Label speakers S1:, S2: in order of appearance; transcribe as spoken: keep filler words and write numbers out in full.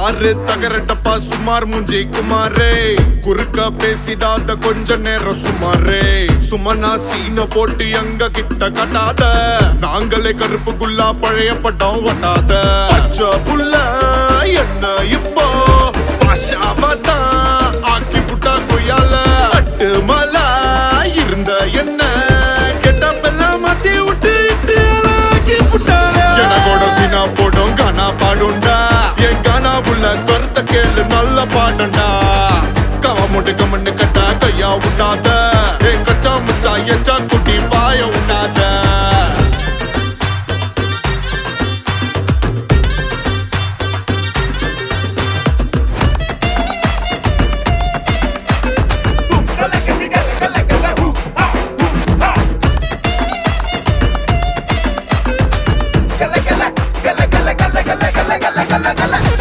S1: யாரு தகரட்டப்பா சுமார் முஞ்சி குமாரே குறுக்க பேசிடாத கொஞ்ச நேரம் சுமாரே சுமனா சீன போட்டு எங்க கிட்ட கட்டாத நாங்களே கருப்புக்குள்ளா பழைய படம் வட்டாத பச்சை புள்ள என்ன இப்போ பாஷாவதான் ஆக்கி புட்டா கொய்யால அட்டு மலா இருந்த என்ன கெட்டப்பெல்லாம் மாத்தி விட்டு ஆக்கி புட்டால எனக்கோட சீனா போடும் கானா பாடுண்டா என் கானா புள்ள கருத்த கேளு நல்ல பாடுண்டா கவ முட்டு கமண்ணு கட்டா கையா விட்டாத ஏ கச்சா முச்சா எச்சா குட்டி பாய விட்டாத
S2: Gala gala gala gala gala gala gala gala gala